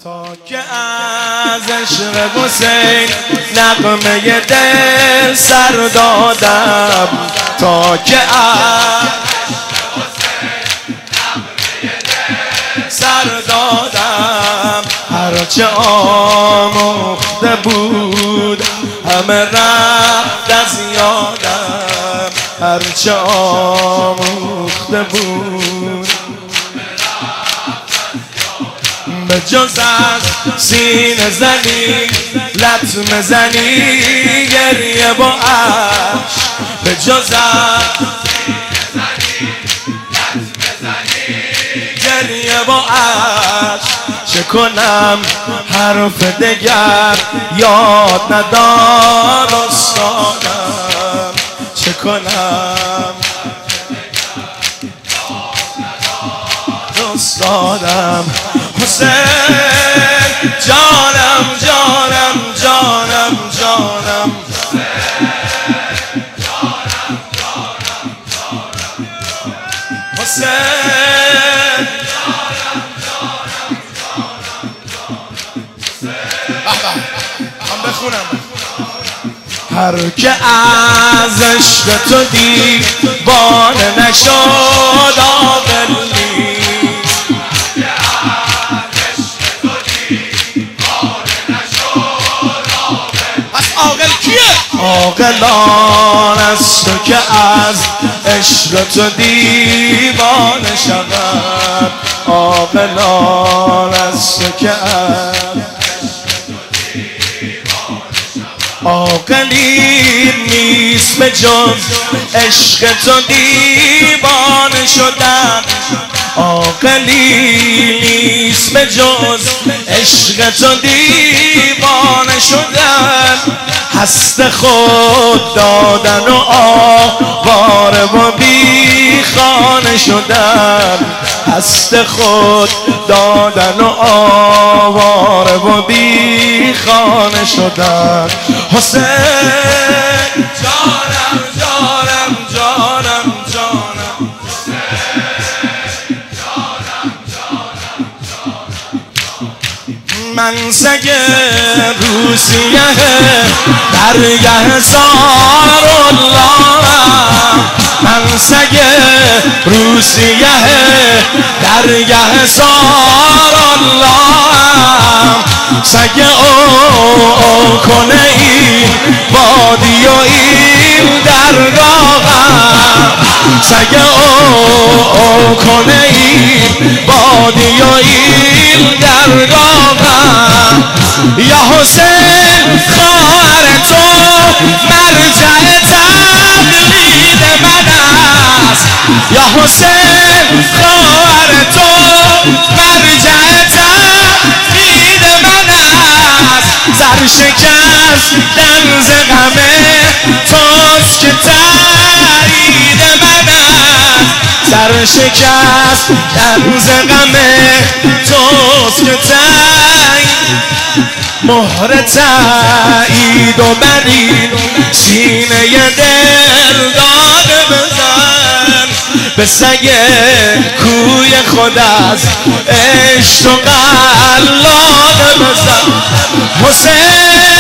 تا که از عشق حسین نغمه دل سر دادم، تا که از سر دادم، هرچه آموخته بود همه رفت از یادم، هرچه آموخته بود به جز از سینه زنی لطمه زنی گریه با عشق، به جز از گریه با عشق چه کنم حرف دگر یاد ندار استادم، چه کنم استادم حسین جانم جانم جانم جانم حسین هم بخونم هر که از عشق تو دیوانه نشد عاقل نیست، پس عاقل کیه؟ عاقلان است تو که از عشق تو دیوانه شود، عاقلان است تو که عاقلی نیست به جز عشق تو دیوانه شدن، عاقلی نیست به جز عشق تو دیوانه شدن، هست خود دادن و آواره و بی خانه شدن، هست خود دادن و آواره و بی خانه شدن. حسین جانم جانم جانم جانم من سگ روسیه درگه سار الله، من سگ روسیه درگه سار الله، سگ او کنه این وادی و این درگاهم، سگ او کنه این وادی و این درگاهم، یا حسین خواهر تو مرجع تقلید من است، یا حسین خواهر تو مرجع تقلید من است، سر شکستن ز غم توست که تایید من است، سر شکستن ز غم توست که تایید، مهر تایید و برید سینه دل داده بزن، به سگ کوی خود از عشق و قلاده بزن. حسین